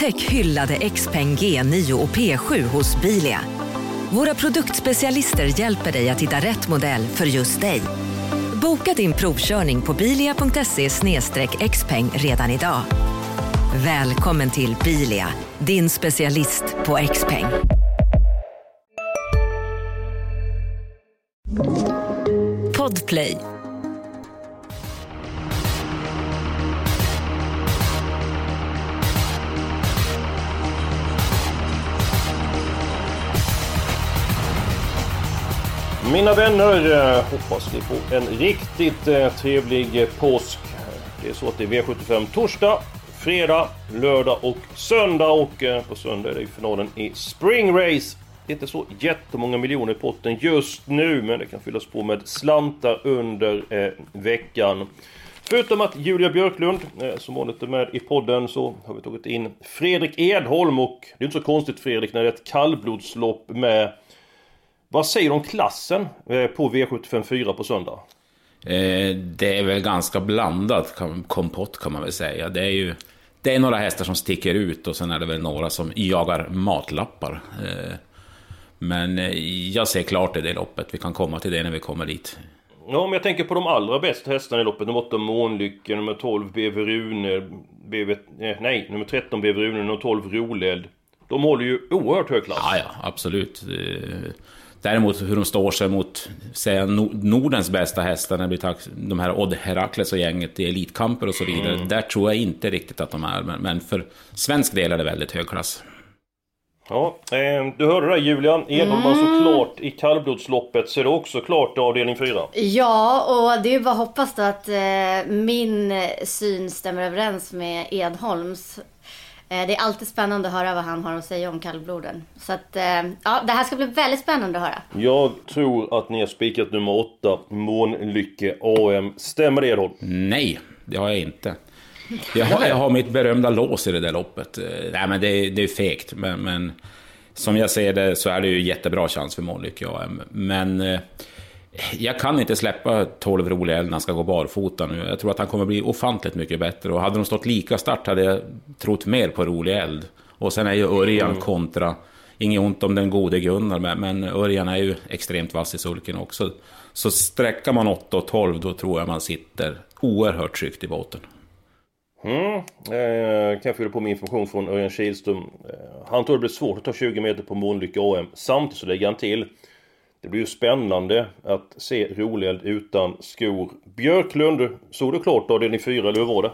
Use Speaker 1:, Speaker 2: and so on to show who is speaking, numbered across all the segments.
Speaker 1: Upptäck hyllade XPeng G9 och P7 hos Bilia. Våra produktspecialister hjälper dig att hitta rätt modell för just dig. Boka din provkörning på bilia.se/xpeng redan idag. Välkommen till Bilia, din specialist på XPeng. Podplay.
Speaker 2: Mina vänner, hoppas ni får en riktigt trevlig påsk. Det är så att det är V75 torsdag, fredag, lördag och söndag. Och på söndag är det finalen i Spring Race. Det är inte så jättemånga miljoner i potten just nu, men det kan fyllas på med slantar under veckan. Förutom att Julia Björklund som vanligt är med i podden, så har vi tagit in Fredrik Edholm. Och det är inte så konstigt, Fredrik, när det är ett kallblodslopp med... Vad säger du om klassen på V75 på söndag?
Speaker 3: Det är väl ganska blandat kompott, kan man väl säga. Det är några hästar som sticker ut, och sen är det väl några som jagar matlappar. Men jag ser klart i det loppet. Vi kan komma till det när vi kommer dit.
Speaker 2: Ja, men jag tänker på de allra bästa hästarna i loppet. Nummer 8 Månlycke, nummer 12 BV Rune, nummer 13 BV Rune, nummer 12 Roleld. De håller ju oerhört hög klass.
Speaker 3: Ja, absolut. Däremot hur de står sig mot Nordens bästa hästar, när det blir de här Odd Herakles och gänget i elitkamper och så vidare. Där tror jag inte riktigt att de är. Men för svensk del är det väldigt hög klass.
Speaker 2: Ja, du hörde det, Julian. Edholm var såklart i kallblodsloppet. Så är det också klart avdelning 4.
Speaker 4: Ja, och det är bara hoppas då att min syn stämmer överens med Edholms. Det är alltid spännande att höra vad han har att säga om kallbloden. Så att, ja, det här ska bli väldigt spännande att höra.
Speaker 2: Jag tror att ni har spikat nummer 8, Månlycke AM. Stämmer det, Edholm?
Speaker 3: Nej, det har jag inte. Jag har mitt berömda lås i det där loppet. Nej, men det är fegt. Men som jag ser det så är det ju jättebra chans för Månlycke AM. Men... jag kan inte släppa 12 Rolig Eld när han ska gå barfota nu. Jag tror att han kommer bli ofantligt mycket bättre. Och hade de stått lika start hade jag trott mer på Rolig Eld. Och sen är ju Örjan kontra. Inget ont om den gode Gunnar, men Örjan är ju extremt vass i sulken också. Så sträcker man 8 och 12, då tror jag man sitter oerhört tryggt i båten.
Speaker 2: Kan jag fylla på min information från Örjan Kihlström. Han tror det blir svårt att ta 20 meter på Månlycke AM. Samtidigt så lägger han till: det blir ju spännande att se Roleld utan skor. Björklund, såg du klart då, det är ni 4, eller hur var det?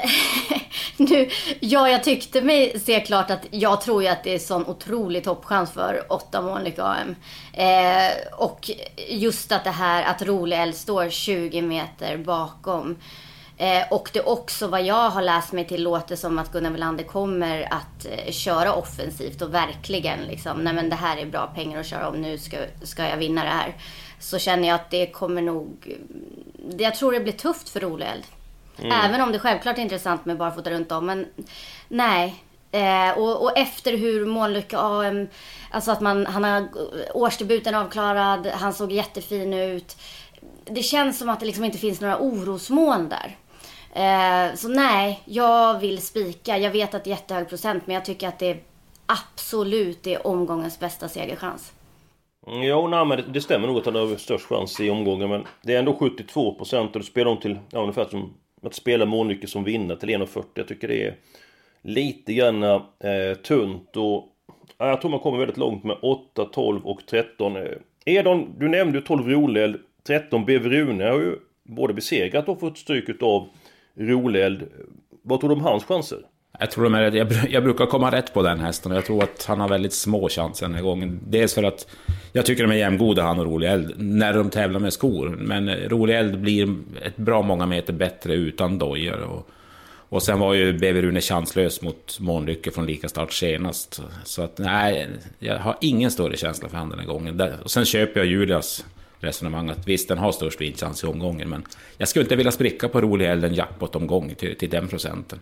Speaker 4: Jag tyckte mig se klart att jag tror ju att det är sån otrolig toppchans för 8 Månlycke AM. Och just att det här att Roleld står 20 meter bakom. Och det också, vad jag har läst mig till, låter som att Gunnar Welander kommer att köra offensivt och verkligen liksom, nej men det här är bra pengar att köra om, nu ska jag vinna det här. Så känner jag att det kommer nog, jag tror det blir tufft för Roleld. Även om det självklart är intressant med barfota runt om, men nej. Och efter hur Månlycke AM, alltså att han har årsdebuten avklarad, han såg jättefin ut. Det känns som att det liksom inte finns några orosmoln där. Så nej, jag vill spika. Jag vet att det är jättehög procent, men jag tycker att det absolut är omgångens bästa segerchans.
Speaker 2: Ja, nej, men det stämmer nog att han har störst chans i omgången. Men det är ändå 72% och det spelar de till ungefär som att spela Månlycke som vinner till 1,40. Jag tycker det är lite grann tunt. Och jag tror man kommer väldigt långt med 8, 12 och 13. Du nämnde ju 12 Roleld, 13 BV Rune har ju både besegrat och fått stryk av Roleld. Vad tror du om hans chanser?
Speaker 3: Jag tror jag brukar komma rätt på den hästen, och jag tror att han har väldigt små chanser den här gången. Dels för att jag tycker de är jämngoda, han och Rolig Eld, när de tävlar med skor. Men Rolig Eld blir ett bra många meter bättre utan dojor. Och sen var ju BV Rune chanslös mot Månlycke från lika start senast. Så att nej, jag har ingen större känsla för han den här gången. Och sen köper jag Julias resonemang att visst, den har störst vinstchans i omgången, men jag skulle inte vilja spricka på Rolig Eld en jackpot-omgång till den procenten.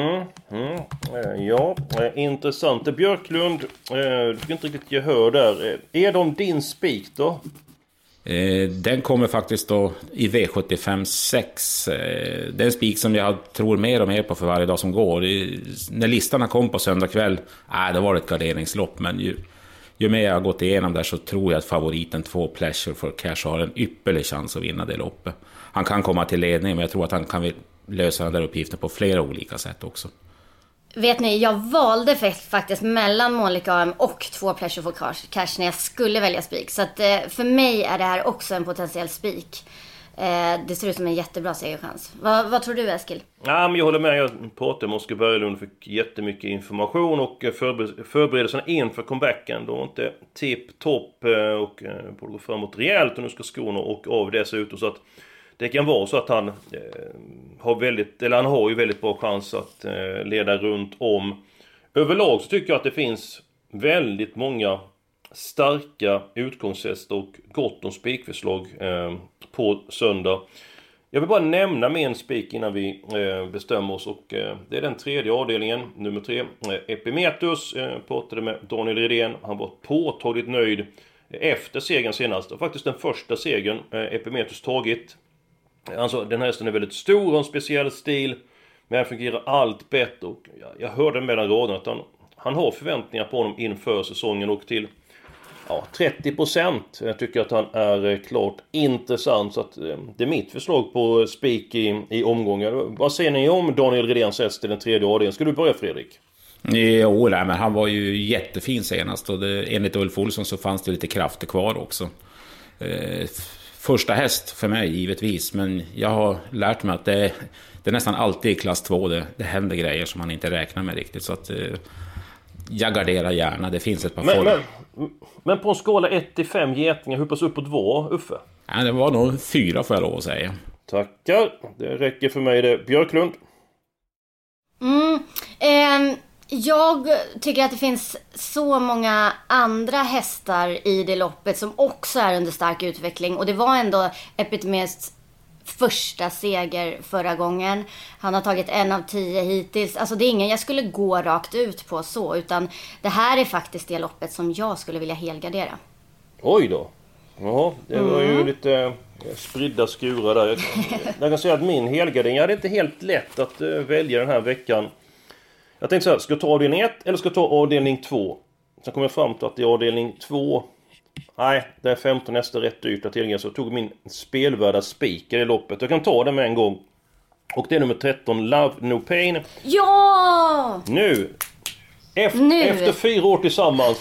Speaker 2: Ja, intressant. Björklund, du fick inte riktigt gehör där. Är de din spik då?
Speaker 3: Den kommer faktiskt då i V75 6. Det är en spik som jag tror mer och mer på för varje dag som går. När listorna kom på söndag kväll, det var ett garderingslopp, men ju mer jag har gått igenom där så tror jag att favoriten 2 Pleasure for Cash har en ypperlig chans att vinna det loppet. Han kan komma till ledning, men jag tror att han kan lösa den där uppgiften på flera olika sätt också.
Speaker 4: Vet ni, jag valde faktiskt mellan Månlykke AM och 2 Pleasure for Cash när jag skulle välja spik. Så att, för mig är det här också en potentiell spik. Det ser ut som en jättebra segerchans. Vad tror du, Eskil?
Speaker 2: Ja, men jag håller med. Jag pratade med Oskar Berglund, fick jättemycket information och förberedelserna inför comebacken. Då var inte tipp-topp och borde gå framåt rejält och nu ska skorna och av dessutom. Så att det kan vara så att han har ju väldigt bra chans att leda runt om. Överlag så tycker jag att det finns väldigt många starka utgångshästar och gott om spikförslag på söndag. Jag vill bara nämna med en spik innan vi bestämmer oss, och det är den tredje avdelningen, nummer 3. Epimetheus, pratade med Daniel Redén. Han var påtagligt nöjd efter segern senast. Och faktiskt den första segern Epimetheus tagit. Alltså, den här hästen är väldigt stor och en speciell stil, men han fungerar allt bättre. Och jag hörde mellan raderna att han har förväntningar på honom inför säsongen, och till 30% jag tycker att han är klart intressant. Så att det är mitt förslag på spik i omgångar. Vad säger ni om Daniel Redéns häst till den tredje avdelningen? Ska du börja, Fredrik?
Speaker 3: Jo, men han var ju jättefin senast, och enligt Ulf Olsson så fanns det lite krafter kvar också. Första häst för mig givetvis, men jag har lärt mig att det är nästan alltid i klass 2 det händer grejer som man inte räknar med riktigt, så att jag garderar gärna. Det finns ett par
Speaker 2: men på en skala 1-5 getingar, hur pass uppåt var Uffe?
Speaker 3: Ja, det var nog 4 får jag lov att säga.
Speaker 2: Tackar, det räcker för mig det. Björklund?
Speaker 4: Jag tycker att det finns så många andra hästar i det loppet som också är under stark utveckling. Och det var ändå Epimetheus första seger förra gången. Han har tagit 1 av 10 hittills. Alltså det är ingen jag skulle gå rakt ut på så, utan det här är faktiskt det loppet som jag skulle vilja helgardera.
Speaker 2: Oj då. Ja, det var ju lite spridda skurar där. Jag kan säga att min helgardering, jag hade inte helt lätt att välja den här veckan. Jag tänkte så här, ska jag ta avdelning 1 eller ska jag ta avdelning 2? Sen kom jag fram till att i avdelning 2, nej, det är 15 nästa rätt dyrt att tillgänga, så jag tog min spelvärda speaker i loppet. Jag kan ta den med en gång. Och det är nummer 13, Love No Pain.
Speaker 4: Ja!
Speaker 2: Nu! Efter 4 år tillsammans.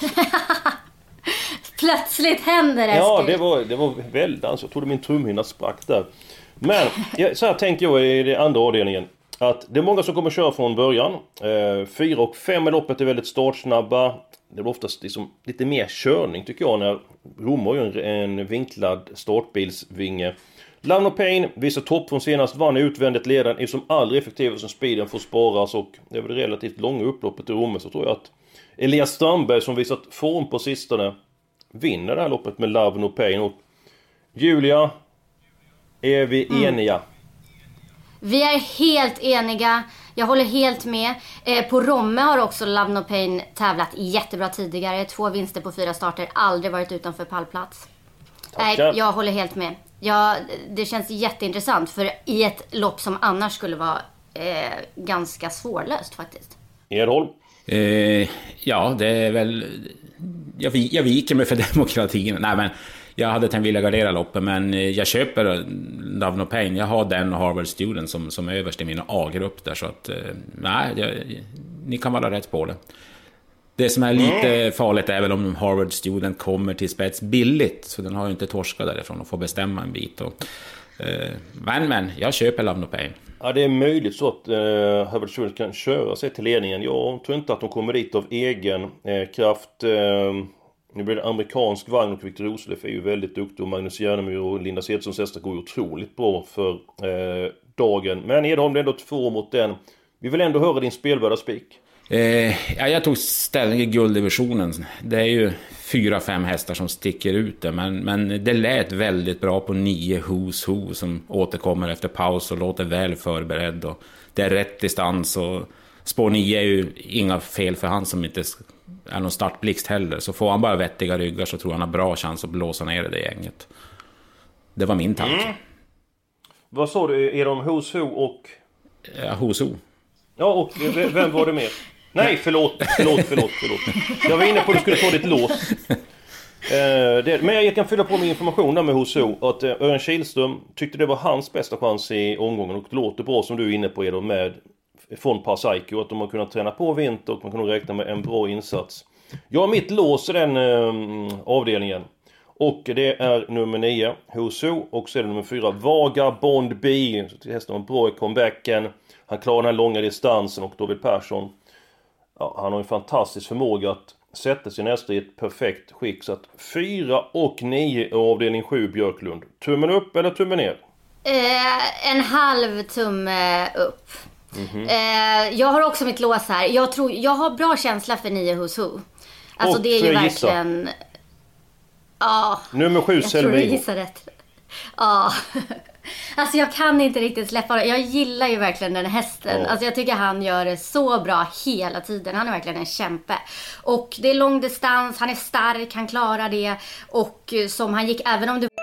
Speaker 4: Plötsligt händer det.
Speaker 2: Ja, det var väldigt, alltså, jag trodde min trumhinna sprack där. Men så här tänker jag i den andra avdelningen. Att det är många som kommer köra från början. 4 och 5 i loppet är väldigt startsnabba. Det blir oftast liksom lite mer körning tycker jag, när Rom har ju en vinklad startbilsvinge. Love No Pain visar topp från senast, vann utvändigt ledaren, är som aldrig effektiv som speeden får sparas, och det är väl relativt långa upploppet i Rom, så tror jag att Elias Strandberg som visat form på sistone vinner det här loppet med Love No Pain. Och Julia, är vi eniga?
Speaker 4: Vi är helt eniga. Jag håller helt med. På Romme har också Love No Pain tävlat jättebra tidigare. 2 vinster på 4 starter. Aldrig varit utanför pallplats. Nej, jag håller helt med. Det känns jätteintressant. För i ett lopp som annars skulle vara ganska svårlöst faktiskt.
Speaker 2: Edholm?
Speaker 3: Ja, det är väl... Jag viker mig för demokratin. Nej, men... Jag hade tänkt vilja gardera loppet, men jag köper Love No Pain. Jag har den och Harvard Student som överst i min A-grupp där, så att ni kan vara rätt på det. Det som är lite farligt är väl om Harvard Student kommer till spets billigt, så den har ju inte torskat därifrån och får bestämma en bit. Men jag köper Love No Pain.
Speaker 2: Ja, det är möjligt så att Harvard Student kan köra sig till ledningen. Jag tror inte att de kommer dit av egen kraft. Nu blir det amerikansk vagn, och Victor Roslöf är ju väldigt duktig, och Magnus Järnemyr och Linda Sedssons hästar går ju otroligt bra för dagen. Men Edholm, det är ändå 2 mot den. Vi vill ändå höra din spelvärda spik.
Speaker 3: Jag tog ställning i gulddivisionen. Det är ju 4-5 hästar som sticker ut där, men det lät väldigt bra på 9 Who's Who som återkommer efter paus och låter väl förberedd, och det är rätt distans, och spår 9 är ju inga fel för han som inte är någon startblixt heller, så får han bara vettiga ryggar så tror han har bra chans att blåsa ner det gänget. Det var min tanke.
Speaker 2: Vad sa du? Är de Who's Who och...
Speaker 3: Ja, Who's Who.
Speaker 2: Ja, och vem var det mer? Nej, förlåt. Jag var inne på att du skulle ta ditt lås. Men jag kan fylla på med information där med Who's Who. Att Örjan Kihlström tyckte det var hans bästa chans i omgången. Och det låter bra som du är inne på är då med från Parsaiko. Att de har kunnat träna på vinter och man kan nog räkna med en bra insats. Jag har mitt lås i den avdelningen. Och det är nummer 9, Who's Who. Och så är det nummer 4, Vaga Bond B. Hästen var bra i comebacken. Han klarar den här långa distansen. Och David Persson, ja, han har en fantastisk förmåga att sätta sin häst i ett perfekt skick. Så att 4 och 9 i avdelning 7, Björklund. Tummen upp eller tummen ner?
Speaker 4: En halv tumme upp. Jag har också mitt lås här. Jag har bra känsla för 9 Who's Who. Alltså
Speaker 2: och
Speaker 4: det är ju verkligen... Ja,
Speaker 2: nummer 7,
Speaker 4: jag tror jag gissar rätt. Ja, alltså jag kan inte riktigt släppa det. Jag gillar ju verkligen den hästen. Alltså jag tycker han gör det så bra hela tiden. Han är verkligen en kämpe. Och det är lång distans, han är stark, han klarar det. Och som han gick, även om det...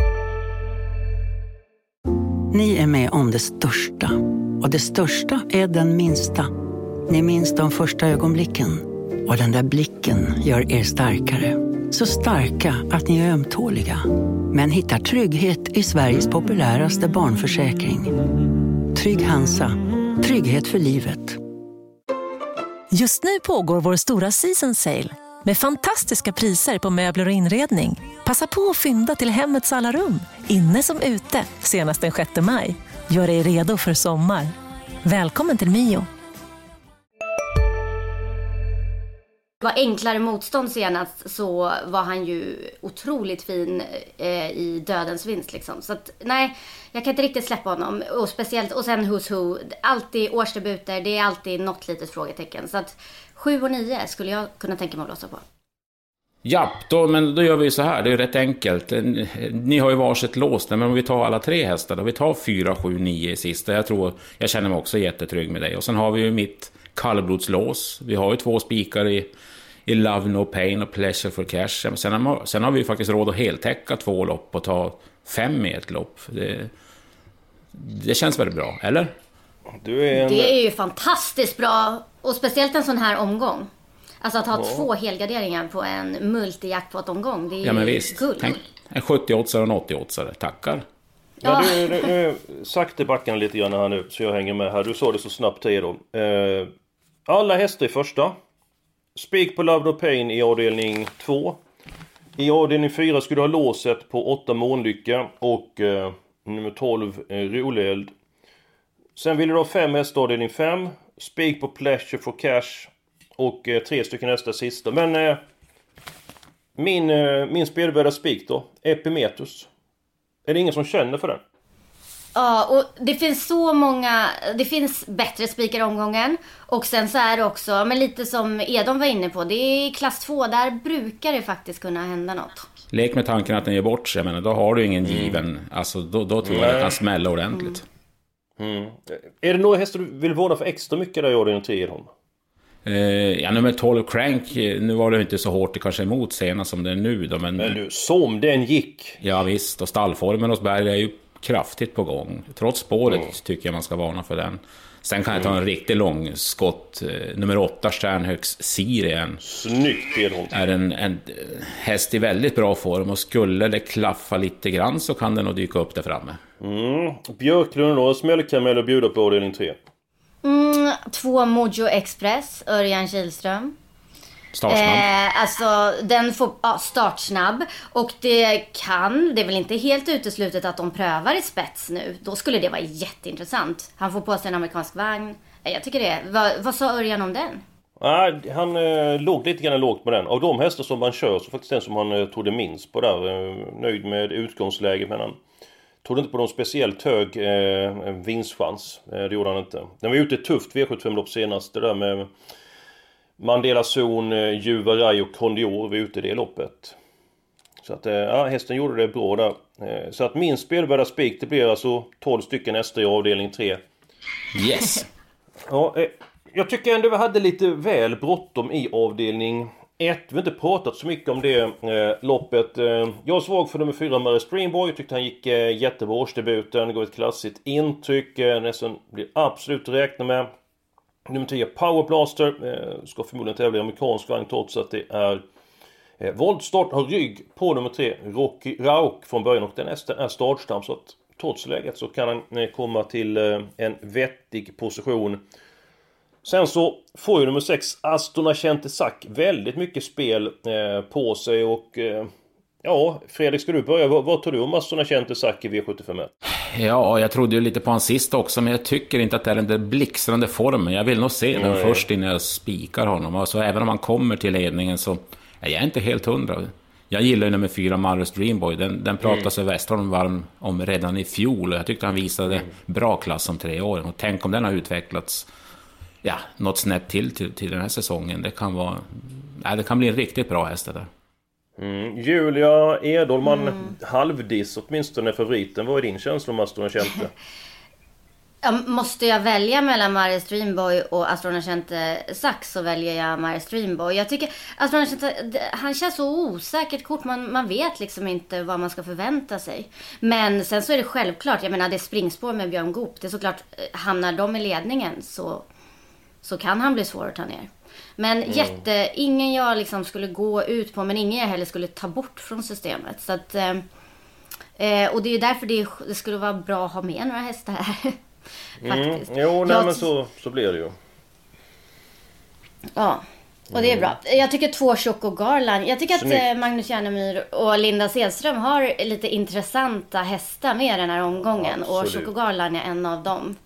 Speaker 5: Ni är med om det största. Och det största är den minsta. Ni minns de första ögonblicken. Och den där blicken gör er starkare. Så starka att ni är ömtåliga. Men hittar trygghet i Sveriges populäraste barnförsäkring. Trygg Hansa. Trygghet för livet.
Speaker 6: Just nu pågår vår stora season sale. Med fantastiska priser på möbler och inredning. Passa på att fynda till hemmets alla rum. Inne som ute. Senast den 6 maj. Gör dig redo för sommar. Välkommen till Mio.
Speaker 4: Var enklare motstånd senast så var han ju otroligt fin i dödens vinst liksom. Så att nej, jag kan inte riktigt släppa honom. Och speciellt, och sen Who's Who, alltid årsdebuter, det är alltid något litet frågetecken. Så att 7 och 9 skulle jag kunna tänka mig att blåsa på.
Speaker 3: Ja, då gör vi så här, det är rätt enkelt. Ni har ju varsitt lås, men om vi tar alla 3 hästar, då vi tar 4, 7, 9 i sista. Jag känner mig också jättetrygg med dig. Och sen har vi ju mitt kallblodslås. Vi har ju 2 spikar i Love No Pain och Pleasure for Cash. Sen har vi ju faktiskt råd att heltäcka 2 lopp och ta 5 i ett lopp. Det känns väldigt bra, eller?
Speaker 4: Det är ju fantastiskt bra. Och speciellt en sån här omgång. Alltså att ha 2 helgarderingar på en multi-jackpot-omgång. Det är
Speaker 3: men
Speaker 4: ju
Speaker 3: visst.
Speaker 4: guld.
Speaker 3: Tänk, en 70-åtsare och en 80-åtsare. Tackar.
Speaker 2: Ja. Du sakta backarna lite grann här nu, så jag hänger med här. Du sa det så snabbt till då. Alla hästar i första. Spik på Love No Pain i avdelning 2. I avdelning 4 skulle du ha låset på 8 Månlycka och nummer 12 Roleeld. Sen vill du ha 5 hästar avdelning 5. Spik på Pleasure for Cash och 3 stycken hästar sista. Men min spelvärda spik då, Epimetheus. Är det ingen som känner för den?
Speaker 4: Ja, och det finns så många, det finns bättre spikar i omgången. Och sen så är det också, men lite som Edon var inne på, det är klass 2, där brukar det faktiskt kunna hända något.
Speaker 3: Lek med tanken att den ger bort sig, men då har du ingen given, alltså då tror jag att det kan smälla ordentligt.
Speaker 2: Är det några hästar du vill vårda för extra mycket där i avdelning 3 i dem?
Speaker 3: Ja, nummer 12 Crank, nu var det inte så hårt kanske emot senast som det är nu då, men
Speaker 2: du, som den gick.
Speaker 3: Ja visst, och stallformen hos Berg är ju kraftigt på gång. Trots spåret tycker jag man ska varna för den. Sen kan jag ta en riktigt lång skott. Nummer 8 Stjärnhögs Sirien.
Speaker 2: Snyggt Edholm.
Speaker 3: Är en häst i väldigt bra form, och skulle det klaffa lite grann så kan den nog dyka upp där framme.
Speaker 2: Björklund och smällkamell och bjuda på avdelning 3.
Speaker 4: 2 Mojo Express, Örjan Kihlström.
Speaker 3: Startsnabb.
Speaker 4: Alltså den får startsnabb. Och det är väl inte helt uteslutet att de prövar i spets nu. Då skulle det vara jätteintressant. Han får på sig en amerikansk vagn. Jag tycker det. Vad sa Örjan om den?
Speaker 2: Han låg lite grann lågt på den. Av de hästar som han kör så faktiskt den som han tog det minst på där. Nöjd med utgångsläget, men han tog inte på någon speciellt hög vinstchans. Det gjorde han inte. Den var ute tufft V75-lopp senast. Det där med Mandela Zon, Juvaraj och Kondior var ute i det loppet. Så att hästen gjorde det bra där. Så att min spelvärda spik, det blir alltså 12 stycken hästar i avdelning 3.
Speaker 3: Yes.
Speaker 2: Ja, jag tycker ändå vi hade lite väl bråttom i avdelning Vi har inte pratat så mycket om det loppet. Jag såg för nummer 4 Mary Streamboy. Tyckte han gick jättebra årsdebuten. Gav ett klassiskt intryck. Nästan blir absolut räkna med. Nummer 10 Power Blaster. Ska förmodligen tävla i amerikansk vagn trots att det är voltstart. Har rygg på nummer 3 Rocky Rauk från början. Och den är startstam. Så att trots läget så kan han komma till en vettig position. Sen så får ju nummer 6 Astona Centesac väldigt mycket spel på sig och ja, Fredrik, ska du börja? Vad tror du om Astona Centesac i V75?
Speaker 3: Ja, jag trodde ju lite på hans sista också, men jag tycker inte att det är den där blixtrande formen. Jag vill nog se den först innan jag spikar honom. Alltså, även om han kommer till ledningen så är jag inte helt 100. Jag gillar ju nummer 4 Mother's Dreamboy. Den pratade sig Westerholm varm om redan i fjol. Jag tyckte han visade bra klass om 3 år. Och tänk om den har utvecklats något snett till den här säsongen. Det kan vara, det kan bli en riktigt bra häst där.
Speaker 2: Julia Edholman, halvdiss åtminstone favoriten. Vad är din känsla om Astona Cente?
Speaker 4: Måste jag välja mellan Mother's Dreamboy och Astona Centesac så väljer jag Mother's Dreamboy. Jag tycker Astona Cente, han känns så osäkert kort. Man vet liksom inte vad man ska förvänta sig. Men sen så är det självklart, jag menar det är springspår med Björn Goop. Det är såklart, hamnar de i ledningen så kan han bli svår att ta ner. Men ingen jag liksom skulle gå ut på, men ingen jag heller skulle ta bort från systemet. Så att, och det är därför det skulle vara bra att ha med några hästar här. Faktiskt.
Speaker 2: Men så blir det ju.
Speaker 4: Ja, och det är bra. Jag tycker 2 Choco Garland. Jag tycker att Magnus Järnemyr och Linda Sedström har lite intressanta hästar med den här omgången. Absolut. Och Choco Garland är en av dem.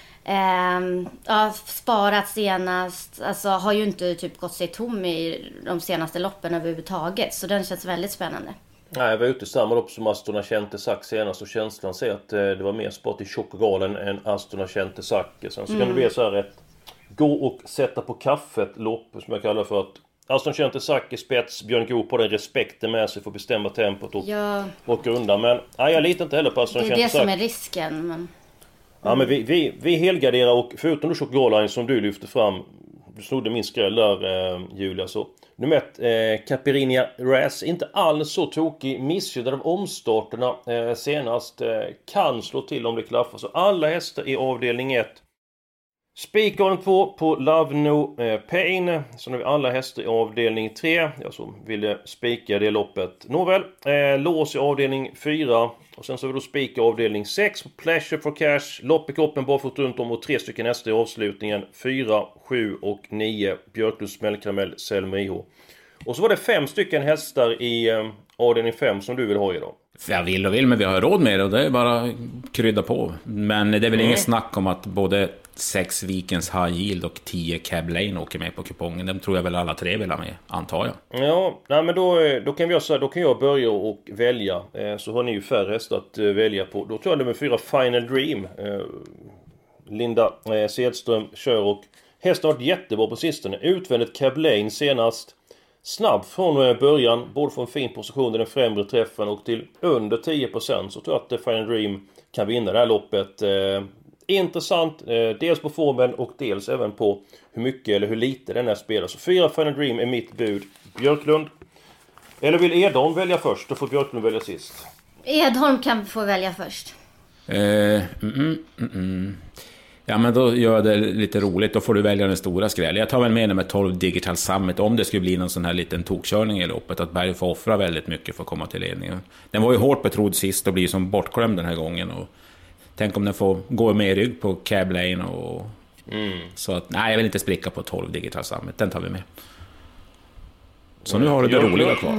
Speaker 4: Sparat senast, alltså har ju inte typ gått sig tom i de senaste loppen överhuvudtaget, så den känns väldigt spännande.
Speaker 2: Nej, jag var ute i samma lopp som Astona Centesac senast och känslan säger att det var mer sport i Chocogarden än Astona Centesac. Sen så kan det bli så här ett gå och sätta på kaffet lopp som jag kallar för att Astona Centesac i spets, Björn Goop på den respekten med sig för att bestämma tempot och åka undan. Men jag litar inte heller på Astona Centesac.
Speaker 4: Det är det som är risken, men...
Speaker 2: Ja, men vi helgarderar och förutom då Chocogarden som du lyfter fram, du snodde min skräll där, Julia, så nummer 1, Capirinia Raz, inte alls så tokig, missgynnad av omstarterna senast, kan slå till om det klaffar. Så alla hästar i avdelning 1. Spikaren 2 på Love No Pain. Så nu har vi alla hästar i avdelning 3. Jag som ville spika det loppet. Nåväl, lås i avdelning 4. Och sen så har vi då spika avdelning 6 på Pleasure for Cash. Lopp i kroppen barfot runt om och 3 stycken hästar i avslutningen. 4, 7 och 9. Björklunds Smällkaramell, Selmiho. Och så var det 5 stycken hästar i avdelning 5 som du vill ha idag.
Speaker 3: Jag vill, men vi har råd med det och det är bara krydda på. Men det är väl ingen snack om att både 6 Vikens High Yield och 10 Cab Lane åker med på kupongen. De tror jag väl alla 3 vill ha med, antar jag.
Speaker 2: Ja, nej, men då kan vi göra så här, då kan jag börja och välja. Så har ni ju färre hästar att välja på. Då tror jag nummer 4 Final Dream. Linda Sedström kör och hästen har varit jättebra på sistone. Utvändigt Cab Lane senast. Snabb från början, både från fin position i den främre träffen och till under 10%, så tror jag att Final Dream kan vinna det här loppet. Intressant, dels på formen och dels även på hur mycket eller hur lite den här spelar. Så 4 Final Dream är mitt bud. Björklund. Eller vill Edholm välja först? Då får Björklund välja sist.
Speaker 4: Edholm kan få välja först.
Speaker 3: Ja, men då gör det lite roligt. Då får du välja den stora skrällen. Jag tar väl med den med 12 Digital Summit. Om det skulle bli någon sån här liten tokkörning i loppet, att Berg får offra väldigt mycket för att komma till ledningen. Den var ju hårt betrodd sist och blir som bortglömd den här gången. Och tänk om den får gå med i rygg på Cab Lane och... Så att, nej, jag vill inte spricka på 12 Digital Summit. Den tar vi med. Så nu har du det roliga kvar.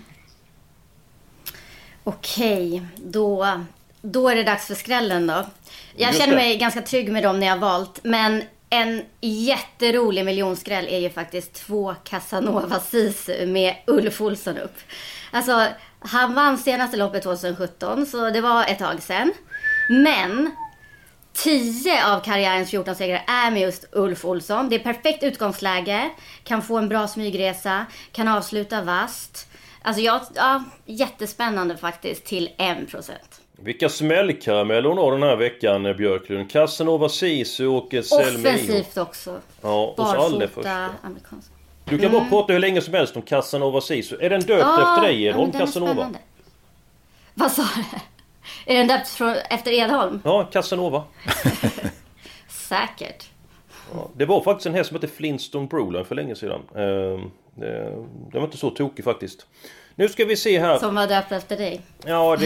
Speaker 4: Okej, då är det dags för skrällen då. Jag känner mig ganska trygg med dem när jag valt. Men en jätterolig miljonskräll är ju faktiskt 2 Casanova Sisu med Ulf Olsson upp. Alltså, han vann senaste loppet 2017, så det var ett tag sedan. Men 10 av karriärens 14 segrar är med just Ulf Olsson. Det är perfekt utgångsläge. Kan få en bra smygresa. Kan avsluta vast. Alltså jättespännande faktiskt till 1%.
Speaker 2: Vilka smällkarameller hon har den här veckan, Björklund. Casanova Sisu och Selmiho.
Speaker 4: Offensivt också.
Speaker 2: Ja, och så Alle först.
Speaker 4: Amerikansk.
Speaker 2: Du kan bara prata hur länge som helst om Casanova Sisu. Är den döpt efter dig, Edholm, Casanova?
Speaker 4: Vad sa du? Är den döpt efter Edholm?
Speaker 2: Ja, Casanova.
Speaker 4: Säkert.
Speaker 2: Ja, det var faktiskt en häst som hette Flintstone Broline för länge sedan. Den var inte så tokig faktiskt. Nu ska vi se här.
Speaker 4: Som var döpt efter dig.
Speaker 2: Ja,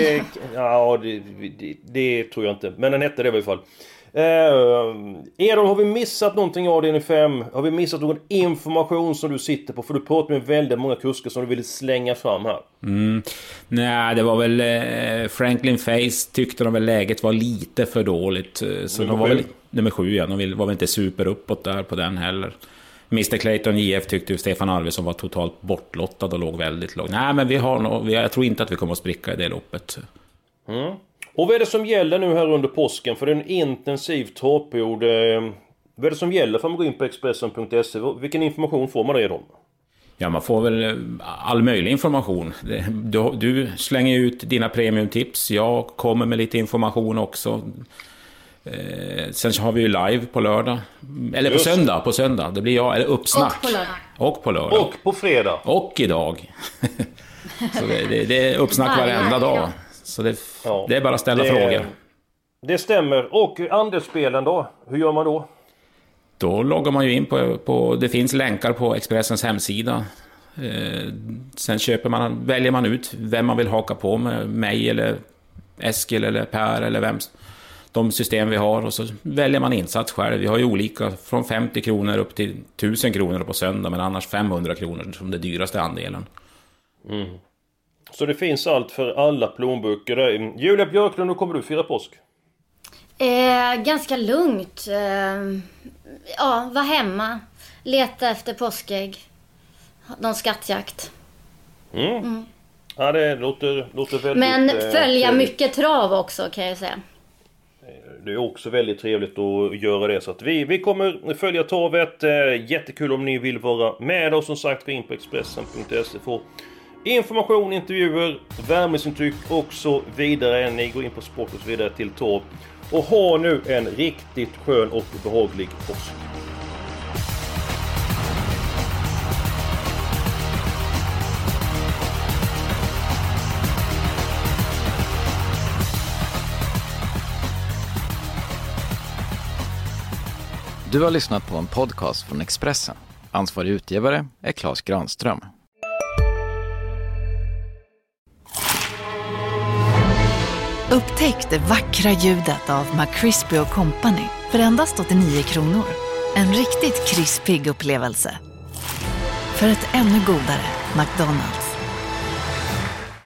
Speaker 2: det tror jag inte. Men den hette det i alla fall. Edholm, har vi missat någonting av det 5? Har vi missat någon information som du sitter på? För du pratar med väldigt många kuskar som du ville slänga fram här.
Speaker 3: Nej, det var väl Franklin Face tyckte de väl läget var lite för dåligt. Så de var väl nummer 7, ja. De var väl inte super uppåt där på den heller. Mr. Clayton JF tyckte ju Stefan Arvidsson var totalt bortlottad och låg väldigt lågt. Nej, men jag tror inte att vi kommer att spricka i det loppet.
Speaker 2: Och vad är det som gäller nu här under påsken? För det är en intensiv torrperiod. Vad är det som gäller för att gå in på Expressen.se? Vilken information får man det om?
Speaker 3: Ja, man får väl all möjlig information. Du slänger ut dina premiumtips. Jag kommer med lite information också. Sen så har vi ju live på lördag. Eller på söndag. Det blir jag, eller uppsnack. Och på lördag.
Speaker 2: Och på fredag.
Speaker 3: Och idag. Så det är uppsnack varenda dag. Så det är bara att ställa frågor.
Speaker 2: Det stämmer. Och andelsspelen då? Hur gör man då?
Speaker 3: Då loggar man ju in på det finns länkar på Expressens hemsida. Sen väljer man ut vem man vill haka på med, mig eller Eskil eller Per eller vem. De system vi har, och så väljer man insats själv. Vi har ju olika från 50 kronor upp till 1000 kronor på söndag, men annars 500 kronor som det dyraste andelen.
Speaker 2: Så det finns allt för alla plånböcker där. Julia Björklund, hur kommer du fira påsk?
Speaker 4: Ganska lugnt. Var hemma. Leta efter påskägg. Någon skattjakt.
Speaker 2: Ja, det låter väldigt...
Speaker 4: Men följa mycket trav också, kan jag säga.
Speaker 2: Det är också väldigt trevligt att göra det. Så att vi kommer följa travet. Jättekul om ni vill vara med. Och som sagt, gå in på Expressen.se för information, intervjuer, värmesintryck och så vidare. Ni går in på sport och så vidare till torv. Och ha nu en riktigt skön och behaglig påsk.
Speaker 7: Du har lyssnat på en podcast från Expressen. Ansvarig utgivare är Claes Granström.
Speaker 8: Upptäck det vackra ljudet av McCrispy & Company för endast 89 kronor. En riktigt krispig upplevelse. För ett ännu godare McDonald's.